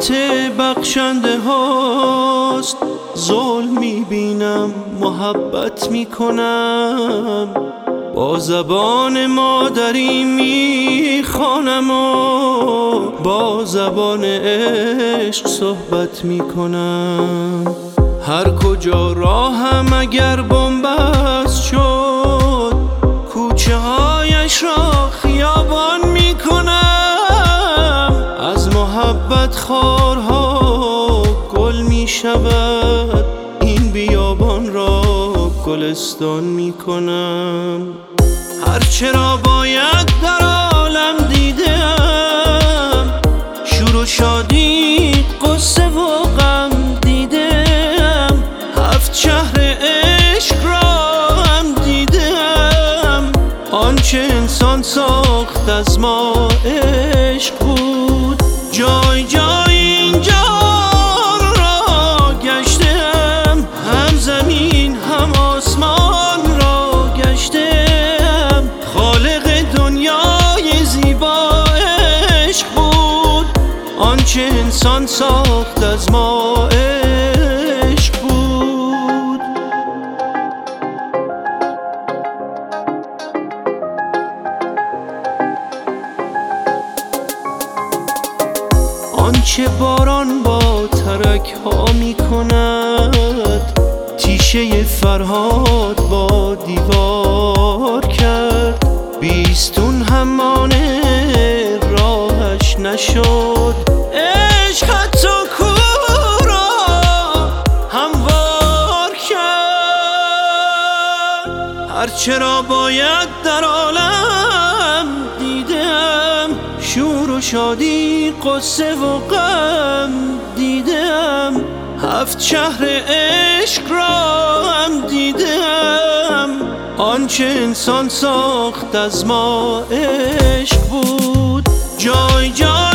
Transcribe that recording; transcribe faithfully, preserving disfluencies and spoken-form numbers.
رحمت بخشنده هاست. ظلم میبینم محبت میکنم، با زبان مادری میخوانم و با زبان عشق صحبت میکنم. هر کجا راهم اگر بنبست شد، کوچه هایش را خیابان میکنم. از محبت خارها گل میشود، این بیابان را گلستان میکنم. هرچه را باید در عالم دیدم، شور و شادی قصه و غم دیدم. هفت شهر عشق را هم دیدم، آنچه انسان ساخت از ما عشق بود. جای جای اینجا را گشتم، هم زمین هم آسمان را گشتم. خالق دنیای زیبا عشق بود، آنچه انسان ساخت از ما عشق بود. آنچه باران با ترک ها می کند، تیشه فرهاد با دیوار کرد. بیستون همانه راهش نشد، عشق حتی کوه را هموار کرد. هرچه را باید در عالم دیدم، شور و شادی قصه و غم دیدم. هفت شهر عشق را هم دیدم، آنچه انسان ساخت از ما عشق بود. جای جای